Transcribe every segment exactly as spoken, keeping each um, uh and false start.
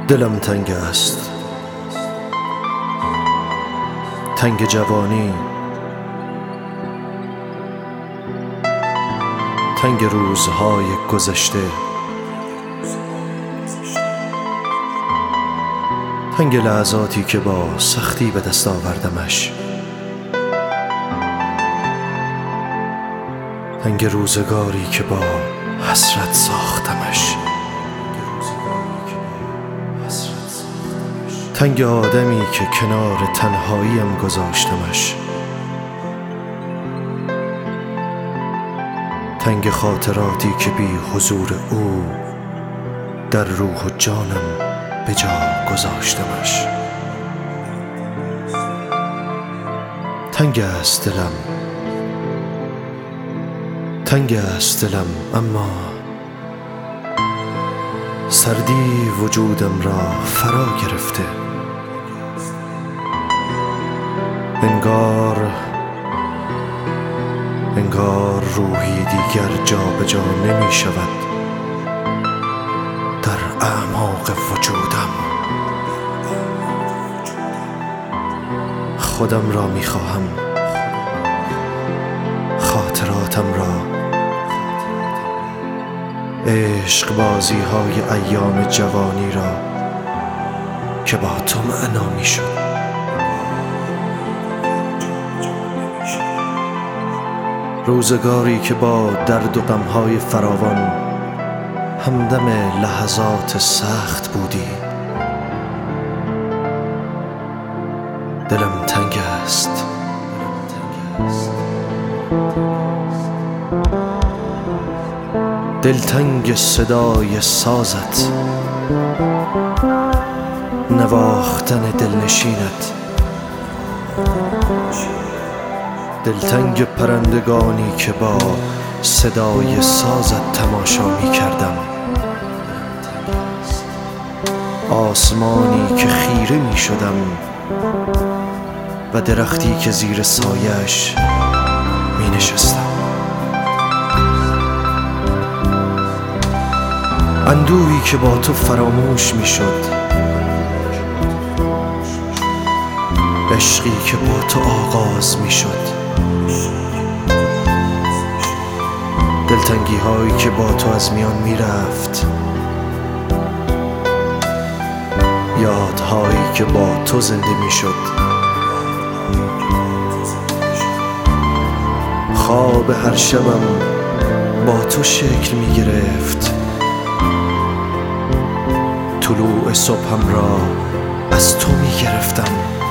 دلم تنگ است، تنگ جوانی، تنگ روزهای گذشته، تنگ لحظاتی که با سختی به دست آوردمش، تنگ روزگاری که با حسرت ساختمش، تنگ آدمی که کنار تنهاییم گذاشتمش، تنگ خاطراتی که بی حضور او در روح و جانم به جا گذاشتمش. تنگ است دلم، تنگ است دلم، اما سردی وجودم را فرا گرفته. انگار انگار روحی دیگر جا به جا نمی شود در اعماق وجودم. خودم را می خواهم، خاطراتم را، عشق بازی های ایام جوانی را که با تو معنا می شد. روزگاری که با درد و غمهای فراوان همدم لحظات سخت بودی. دلم تنگ است، دلتنگ صدای سازت، نواختن دلنشینت، دلتنگ پرندگانی که با صدای سازت تماشا می کردم، آسمانی که خیره می شدم و درختی که زیر سایش می نشستم. اندوهی که با تو فراموش می شد، عشقی که با تو آغاز می شد، دلتنگی هایی که با تو از میان می رفت، یادهایی که با تو زنده می شد، خواب هر شبم با تو شکل می گرفت، طلوع صبحم را از تو می گرفتم،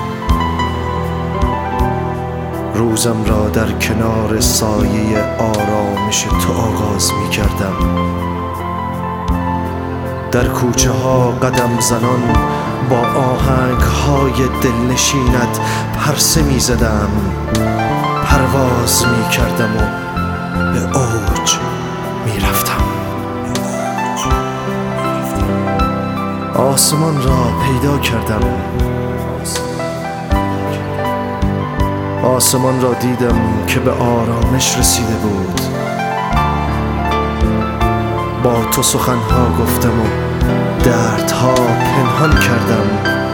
روزم را در کنار سایه آرامش تو آغاز می کردم، در کوچه ها قدم زنان با آهنگ های دلنشینت پرسه می زدم، پرواز می کردم و به اوج می رفتم. آسمان را پیدا کردم، آسمان را دیدم که به آرامش رسیده بود، با تو سخنها گفتم و دردها پنهان کردم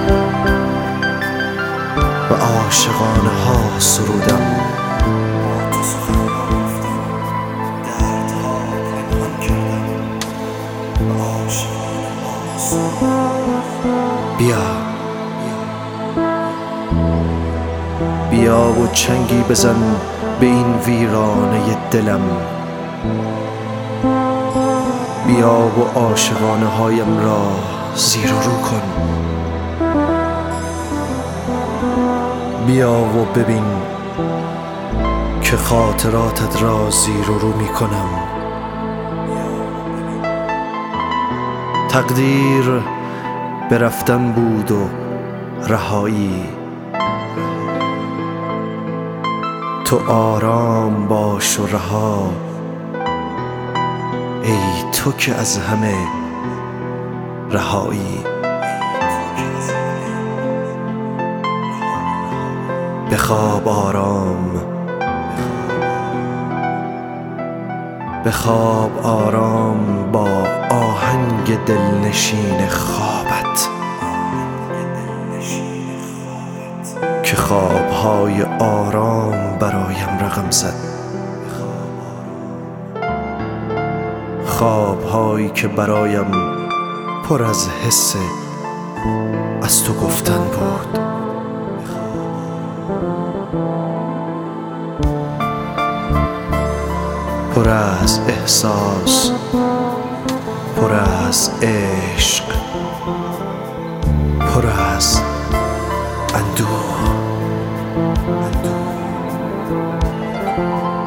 و عاشقانه ها سرودم. با تو سخنها گفتم، دردها پنهان کردم و عاشقانه ها سرودم. بیا بیا و چنگی بزن به این ویرانه دلم، بیا و عاشقانه هایم را زیر و رو کن، بیا و ببین که خاطراتت را زیر و رو می کنم. تقدیر به رفتن بود و رهایی، تو آرام باش و رها، ای تو که از همه رهایی. بخواب آرام، بخواب آرام با آهنگ دلنشین خوابت. خوابهای آرام برایم رقم زد، خوابهایی که برایم پر از حس از تو گفتن بود. پر از احساس، پر از عشق، پر از اندوه.